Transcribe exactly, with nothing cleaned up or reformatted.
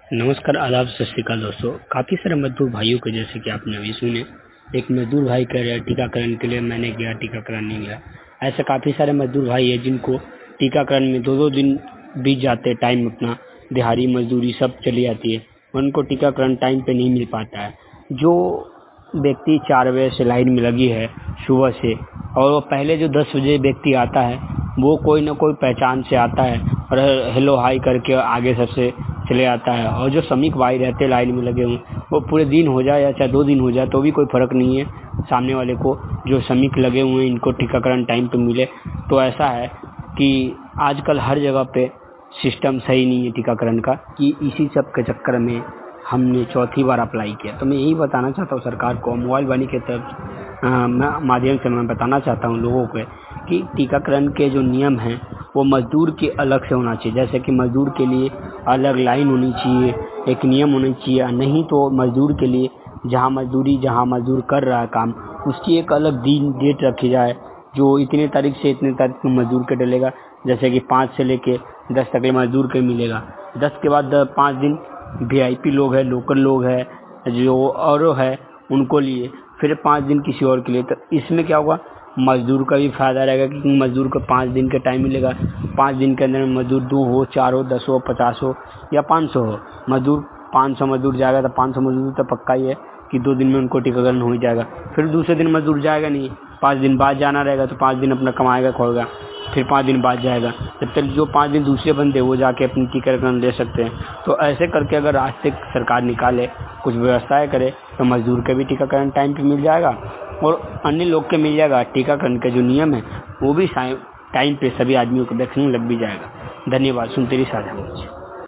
नमस्कार, आदाब, सत श्री अकाल दोस्तों। काफ़ी सारे मजदूर भाइयों को जैसे कि आपने अभी सुने, एक मजदूर भाई कह रहे हैं टीकाकरण के लिए मैंने गया, टीकाकरण नहीं गया। ऐसे काफ़ी सारे मजदूर भाई है जिनको टीकाकरण में दो दो दिन बीत जाते, टाइम अपना दिहाड़ी मजदूरी सब चली जाती है, उनको टीकाकरण टाइम पे नहीं मिल पाता है। जो व्यक्ति चार बजे से लाइन में लगी है सुबह से, और वो पहले जो दस बजे व्यक्ति आता है वो कोई ना कोई पहचान से आता है और हेलो हाई करके आगे सबसे चले आता है। और जो श्रमिक भाई रहते हैं लाइन में लगे हुए, वो पूरे दिन हो जाए या चाहे दो दिन हो जाए तो भी कोई फ़र्क नहीं है सामने वाले को, जो श्रमिक लगे हुए हैं इनको टीकाकरण टाइम पे मिले। तो ऐसा है कि आजकल हर जगह पे सिस्टम सही नहीं है टीकाकरण का, कि इसी सब के चक्कर में हमने चौथी बार अप्लाई किया। तो मैं यही बताना चाहता हूँ सरकार को, मोबाइल वाणी के तरफ माध्यम से मैं बताना चाहता हूँ लोगों को कि टीकाकरण के जो नियम हैं वो मजदूर के अलग से होना चाहिए। जैसे कि मजदूर के लिए अलग लाइन होनी चाहिए, एक नियम होना चाहिए, नहीं तो मजदूर के लिए जहाँ मजदूरी जहाँ मजदूर कर रहा है काम, उसकी एक अलग दिन डेट रखी जाए, जो इतने तारीख से इतने तारीख को मजदूर के डलेगा। जैसे कि पाँच से लेके दस तक के मजदूर के मिलेगा, दस के बाद पाँच दिन वी आई पी लोग है, लोकल लोग है, जो और है उनको लिए, फिर पाँच दिन किसी और के लिए। तो इसमें क्या होगा, मजदूर का भी फायदा रहेगा क्योंकि मजदूर को पाँच दिन का टाइम मिलेगा। पाँच दिन के अंदर मजदूर दो हो, चार हो, दस हो, पचास हो या पाँच सौ हो, मजदूर पाँच सौ मजदूर जाएगा तो पाँच सौ मजदूर तो पक्का ही है कि दो दिन में उनको टीकाकरण हो ही जाएगा। फिर दूसरे दिन मजदूर जाएगा नहीं, पाँच दिन बाद जाना रहेगा, तो पाँच दिन अपना कमाएगा खोएगा, फिर पाँच दिन बाद जाएगा। जब तक जो पाँच दिन दूसरे बंदे वो जाके अपनी टीकाकरण ले सकते हैं। तो ऐसे करके अगर आज से सरकार निकाले, कुछ व्यवस्थाएं करे, तो मजदूर के भी टीकाकरण टाइम पे मिल जाएगा और अन्य लोग के मिल जाएगा। टीकाकरण के जो नियम है वो भी टाइम पे सभी आदमियों को वैक्सीन लग भी जाएगा। धन्यवाद। सुनते रहिए साझा मंच।